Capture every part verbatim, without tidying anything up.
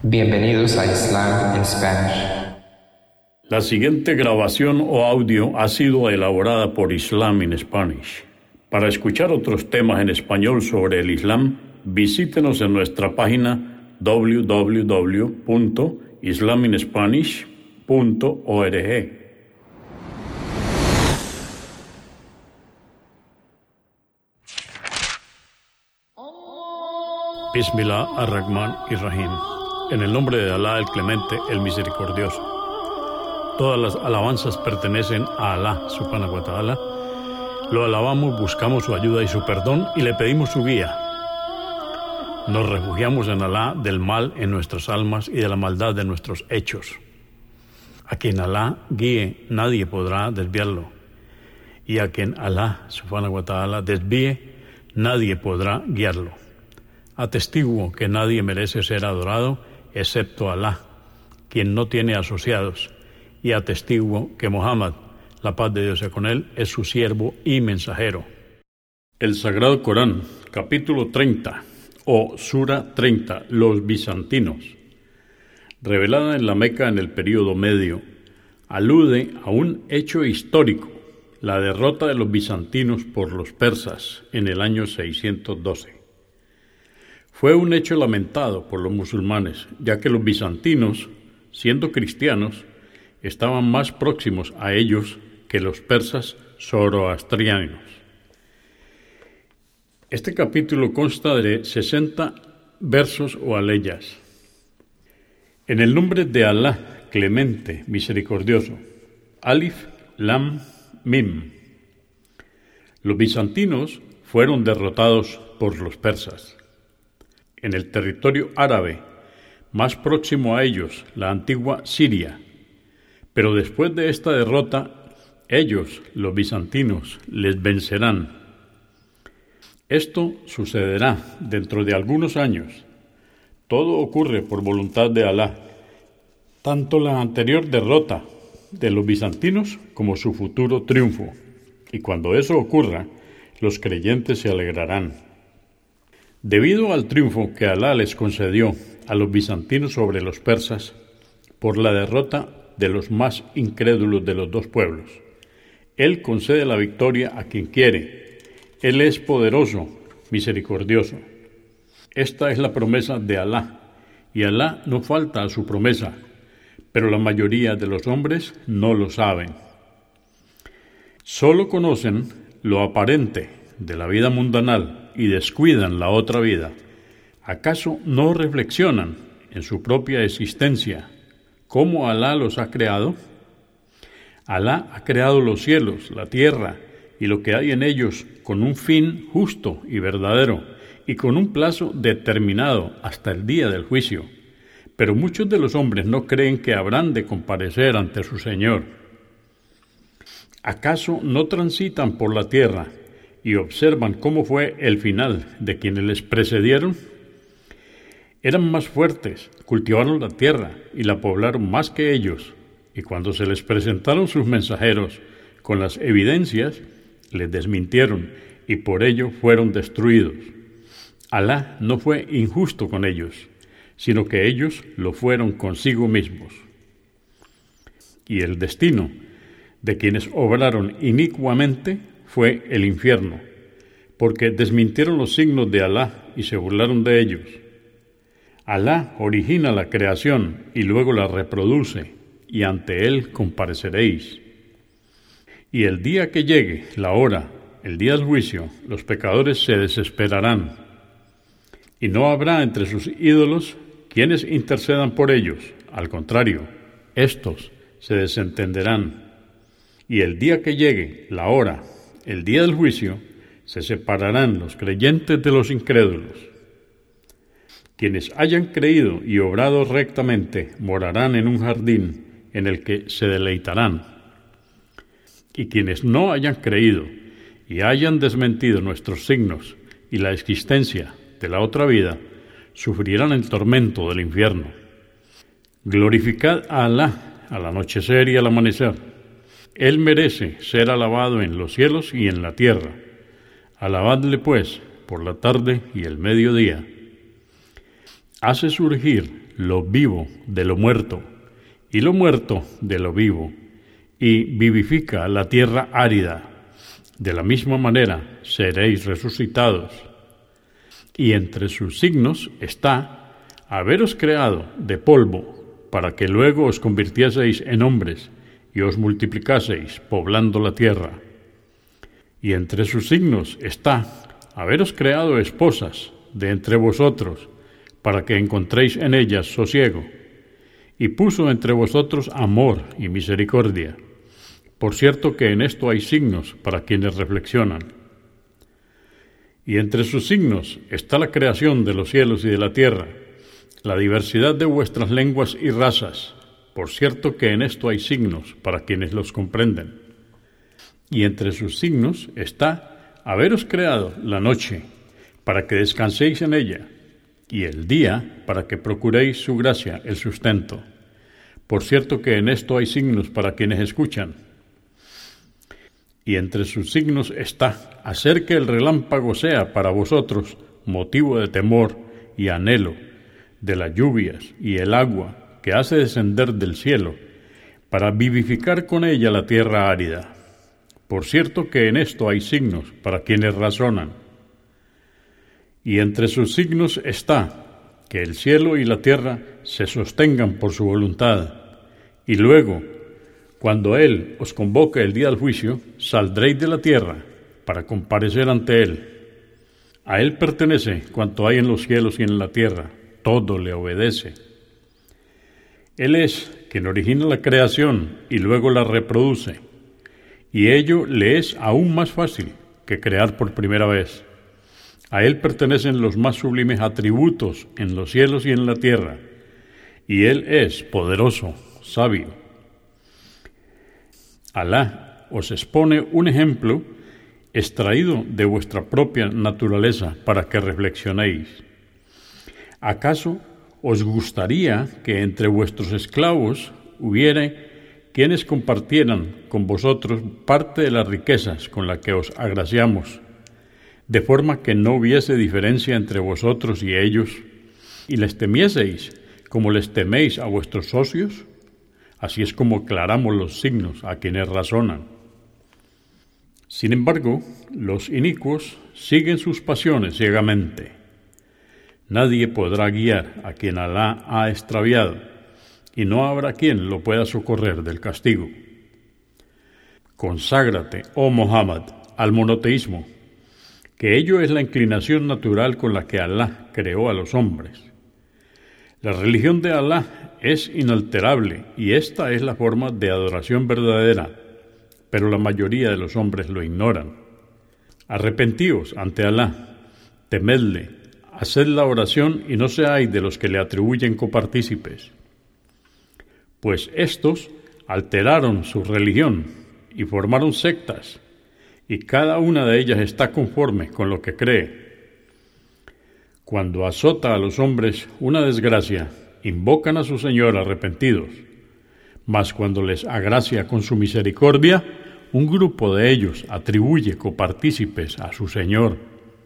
Bienvenidos a Islam en Spanish. La siguiente grabación o audio ha sido elaborada por Islam in Spanish. Para escuchar otros temas en español sobre el Islam, visítenos en nuestra página doble u doble u doble u punto islam in spanish punto org. Bismillah ar-Rahman ir-Rahim. En el nombre de Alá, el Clemente, el Misericordioso. Todas las alabanzas pertenecen a Alá, subhanahu wa ta'ala. Lo alabamos, buscamos su ayuda y su perdón y le pedimos su guía. Nos refugiamos en Alá del mal en nuestras almas y de la maldad de nuestros hechos. A quien Alá guíe, nadie podrá desviarlo. Y a quien Alá, subhanahu wa ta'ala, desvíe, nadie podrá guiarlo. Atestiguo que nadie merece ser adorado excepto Alá, quien no tiene asociados, y atestiguo que Muhammad, la paz de Dios sea con él, es su siervo y mensajero. El Sagrado Corán, capítulo treinta, o Sura treinta, los bizantinos, revelada en la Meca en el período medio, alude a un hecho histórico, la derrota de los bizantinos por los persas en el año seiscientos doce. Fue un hecho lamentado por los musulmanes, ya que los bizantinos, siendo cristianos, estaban más próximos a ellos que los persas zoroastrianos. Este capítulo consta de sesenta versos o aleyas. En el nombre de Alá, Clemente, Misericordioso. Alif, Lam, Mim. Los bizantinos fueron derrotados por los persas. En el territorio árabe, más próximo a ellos, la antigua Siria. Pero después de esta derrota, ellos, los bizantinos, les vencerán. Esto sucederá dentro de algunos años. Todo ocurre por voluntad de Alá, tanto la anterior derrota de los bizantinos como su futuro triunfo. Y cuando eso ocurra, los creyentes se alegrarán. Debido al triunfo que Alá les concedió a los bizantinos sobre los persas, por la derrota de los más incrédulos de los dos pueblos, Él concede la victoria a quien quiere. Él es poderoso, misericordioso. Esta es la promesa de Alá, y Alá no falta a su promesa, pero la mayoría de los hombres no lo saben. Solo conocen lo aparente de la vida mundanal y descuidan la otra vida. ¿Acaso no reflexionan en su propia existencia cómo Alá los ha creado? Alá ha creado los cielos, la tierra y lo que hay en ellos con un fin justo y verdadero y con un plazo determinado hasta el día del juicio. Pero muchos de los hombres no creen que habrán de comparecer ante su Señor. ¿Acaso no transitan por la tierra y observan cómo fue el final de quienes les precedieron? Eran más fuertes, cultivaron la tierra y la poblaron más que ellos, y cuando se les presentaron sus mensajeros con las evidencias, les desmintieron y por ello fueron destruidos. Alá no fue injusto con ellos, sino que ellos lo fueron consigo mismos. Y el destino de quienes obraron inicuamente fue el infierno, porque desmintieron los signos de Alá y se burlaron de ellos. Alá origina la creación y luego la reproduce, y ante Él compareceréis. Y el día que llegue la hora, el día del juicio, los pecadores se desesperarán, y no habrá entre sus ídolos quienes intercedan por ellos. Al contrario, estos se desentenderán. Y el día que llegue la hora, el día del juicio, se separarán los creyentes de los incrédulos. Quienes hayan creído y obrado rectamente morarán en un jardín en el que se deleitarán. Y quienes no hayan creído y hayan desmentido nuestros signos y la existencia de la otra vida, sufrirán el tormento del infierno. Glorificad a Alá al anochecer y al amanecer. Él merece ser alabado en los cielos y en la tierra. Alabadle, pues, por la tarde y el mediodía. Hace surgir lo vivo de lo muerto, y lo muerto de lo vivo, y vivifica la tierra árida. De la misma manera seréis resucitados. Y entre sus signos está haberos creado de polvo, para que luego os convirtieseis en hombres, y os multiplicaseis, poblando la tierra. Y entre sus signos está haberos creado esposas de entre vosotros, para que encontréis en ellas sosiego. Y puso entre vosotros amor y misericordia. Por cierto que en esto hay signos para quienes reflexionan. Y entre sus signos está la creación de los cielos y de la tierra, la diversidad de vuestras lenguas y razas. Por cierto que en esto hay signos para quienes los comprenden. Y entre sus signos está haberos creado la noche, para que descanséis en ella, y el día, para que procuréis su gracia, el sustento. Por cierto que en esto hay signos para quienes escuchan. Y entre sus signos está hacer que el relámpago sea para vosotros motivo de temor y anhelo, de las lluvias y el agua que hace descender del cielo, para vivificar con ella la tierra árida. Por cierto que en esto hay signos para quienes razonan. Y entre sus signos está que el cielo y la tierra se sostengan por su voluntad, y luego, cuando Él os convoque el día del juicio, saldréis de la tierra para comparecer ante Él. A Él pertenece cuanto hay en los cielos y en la tierra, todo le obedece. Él es quien origina la creación y luego la reproduce, y ello le es aún más fácil que crear por primera vez. A Él pertenecen los más sublimes atributos en los cielos y en la tierra, y Él es poderoso, sabio. Alá os expone un ejemplo extraído de vuestra propia naturaleza para que reflexionéis. ¿Acaso os gustaría que entre vuestros esclavos hubiera quienes compartieran con vosotros parte de las riquezas con las que os agraciamos, de forma que no hubiese diferencia entre vosotros y ellos, y les temieseis como les teméis a vuestros socios? Así es como aclaramos los signos a quienes razonan. Sin embargo, los inicuos siguen sus pasiones ciegamente. Nadie podrá guiar a quien Alá ha extraviado, y no habrá quien lo pueda socorrer del castigo. Conságrate, oh Muhammad, al monoteísmo, que ello es la inclinación natural con la que Alá creó a los hombres. La religión de Alá es inalterable y esta es la forma de adoración verdadera, pero la mayoría de los hombres lo ignoran. Arrepentíos ante Alá, temedle, haced la oración y no seáis de los que le atribuyen copartícipes, pues estos alteraron su religión y formaron sectas, y cada una de ellas está conforme con lo que cree. Cuando azota a los hombres una desgracia, invocan a su Señor arrepentidos, mas cuando les agracia con su misericordia, un grupo de ellos atribuye copartícipes a su Señor.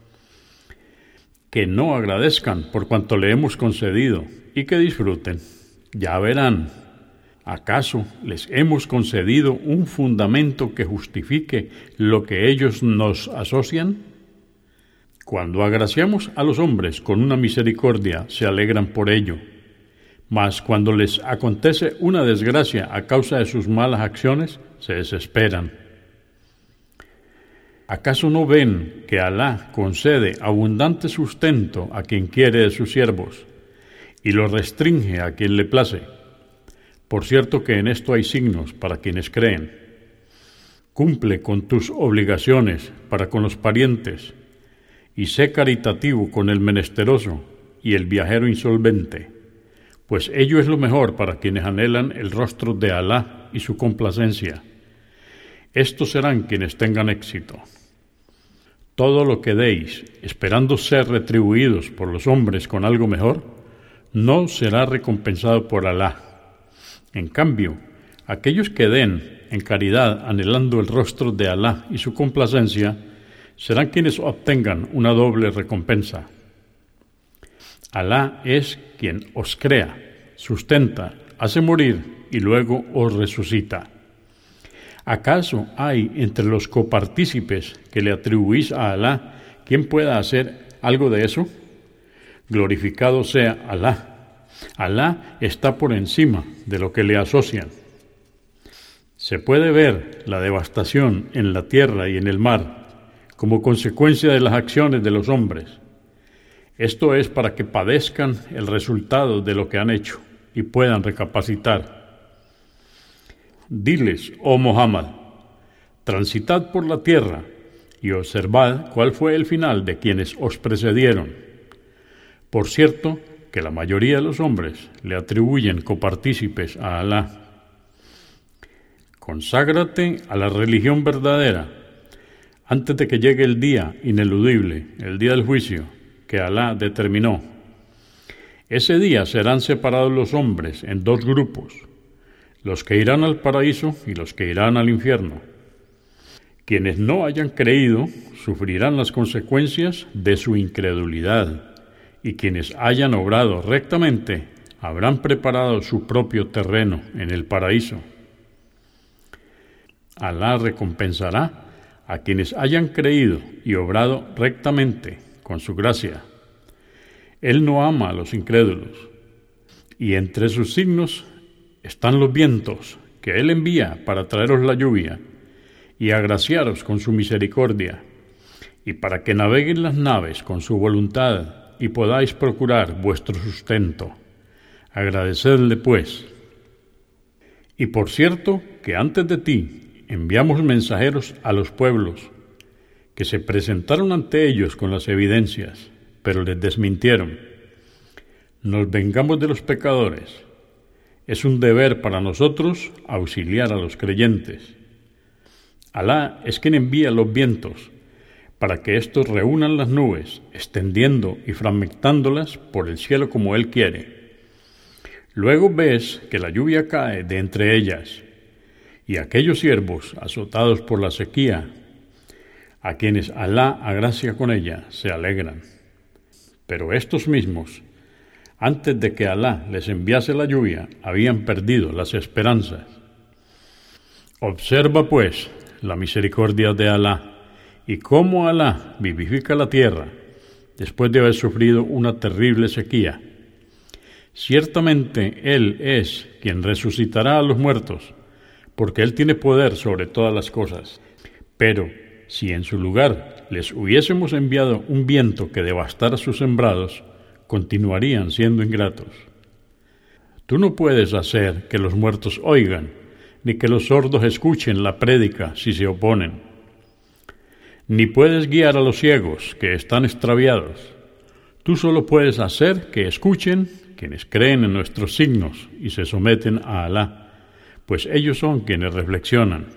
Que no agradezcan por cuanto le hemos concedido y que disfruten. Ya verán, ¿acaso les hemos concedido un fundamento que justifique lo que ellos nos asocian? Cuando agraciamos a los hombres con una misericordia, se alegran por ello, mas cuando les acontece una desgracia a causa de sus malas acciones, se desesperan. ¿Acaso no ven que Alá concede abundante sustento a quien quiere de sus siervos y lo restringe a quien le place? Por cierto que en esto hay signos para quienes creen. Cumple con tus obligaciones para con los parientes y sé caritativo con el menesteroso y el viajero insolvente, pues ello es lo mejor para quienes anhelan el rostro de Alá y su complacencia. Estos serán quienes tengan éxito. Todo lo que deis, esperando ser retribuidos por los hombres con algo mejor, no será recompensado por Alá. En cambio, aquellos que den en caridad anhelando el rostro de Alá y su complacencia, serán quienes obtengan una doble recompensa. Alá es quien os crea, sustenta, hace morir y luego os resucita. ¿Acaso hay entre los copartícipes que le atribuís a Alá quien pueda hacer algo de eso? Glorificado sea Alá. Alá está por encima de lo que le asocian. Se puede ver la devastación en la tierra y en el mar como consecuencia de las acciones de los hombres. Esto es para que padezcan el resultado de lo que han hecho y puedan recapacitar. Diles, oh Muhammad, transitad por la tierra y observad cuál fue el final de quienes os precedieron. Por cierto, que la mayoría de los hombres le atribuyen copartícipes a Alá. Conságrate a la religión verdadera antes de que llegue el día ineludible, el día del juicio, que Alá determinó. Ese día serán separados los hombres en dos grupos, los que irán al paraíso y los que irán al infierno. Quienes no hayan creído sufrirán las consecuencias de su incredulidad, y quienes hayan obrado rectamente habrán preparado su propio terreno en el paraíso. Alá recompensará a quienes hayan creído y obrado rectamente con su gracia. Él no ama a los incrédulos, y entre sus signos están los vientos que Él envía para traeros la lluvia y agraciaros con su misericordia, y para que naveguen las naves con su voluntad y podáis procurar vuestro sustento. Agradecedle, pues. Y por cierto, que antes de ti enviamos mensajeros a los pueblos, que se presentaron ante ellos con las evidencias, pero les desmintieron. Nos vengamos de los pecadores. Es un deber para nosotros auxiliar a los creyentes. Alá es quien envía los vientos, para que éstos reúnan las nubes, extendiendo y fragmentándolas por el cielo como Él quiere. Luego ves que la lluvia cae de entre ellas, y aquellos siervos azotados por la sequía, a quienes Alá agracia con ella, se alegran. Pero estos mismos, antes de que Alá les enviase la lluvia, habían perdido las esperanzas. Observa, pues, la misericordia de Alá, y cómo Alá vivifica la tierra, después de haber sufrido una terrible sequía. Ciertamente Él es quien resucitará a los muertos, porque Él tiene poder sobre todas las cosas. Pero si en su lugar les hubiésemos enviado un viento que devastara sus sembrados, continuarían siendo ingratos. Tú no puedes hacer que los muertos oigan, ni que los sordos escuchen la prédica si se oponen. Ni puedes guiar a los ciegos que están extraviados. Tú solo puedes hacer que escuchen quienes creen en nuestros signos y se someten a Alá, pues ellos son quienes reflexionan.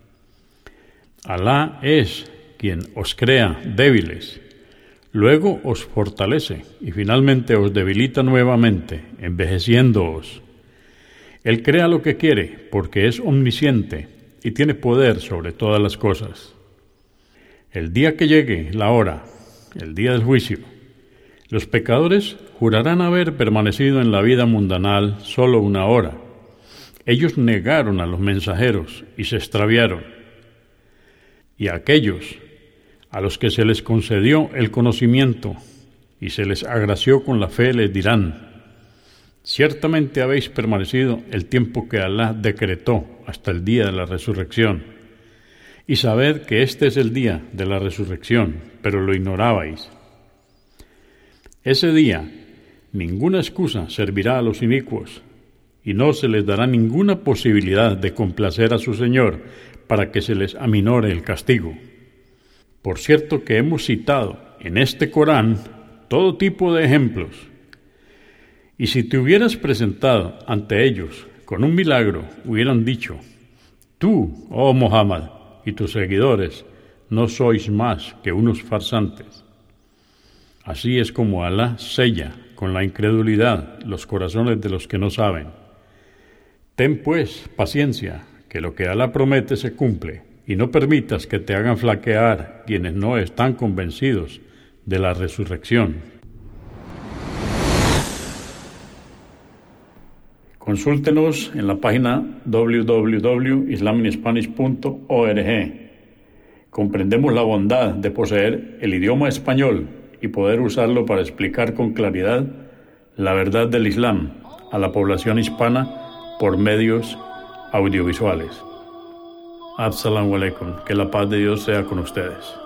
Alá es quien os crea débiles, luego os fortalece y finalmente os debilita nuevamente, envejeciéndoos. Él crea lo que quiere porque es omnisciente y tiene poder sobre todas las cosas. El día que llegue la hora, el día del juicio, los pecadores jurarán haber permanecido en la vida mundanal solo una hora. Ellos negaron a los mensajeros y se extraviaron. Y a aquellos a los que se les concedió el conocimiento y se les agració con la fe les dirán: ciertamente habéis permanecido el tiempo que Alá decretó hasta el día de la resurrección. Y sabed que este es el día de la resurrección, pero lo ignorabais. Ese día ninguna excusa servirá a los inicuos, y no se les dará ninguna posibilidad de complacer a su Señor para que se les aminore el castigo. Por cierto que hemos citado en este Corán todo tipo de ejemplos, y si te hubieras presentado ante ellos con un milagro, hubieran dicho: tú, oh Muhammad, y tus seguidores, no sois más que unos farsantes. Así es como Alá sella con la incredulidad los corazones de los que no saben. Ten pues paciencia, que lo que Alá promete se cumple, y no permitas que te hagan flaquear quienes no están convencidos de la resurrección. Consúltenos en la página doble u doble u doble u punto islam in spanish punto org. Comprendemos la bondad de poseer el idioma español y poder usarlo para explicar con claridad la verdad del Islam a la población hispana por medios audiovisuales. Assalamu alaikum. Que la paz de Dios sea con ustedes.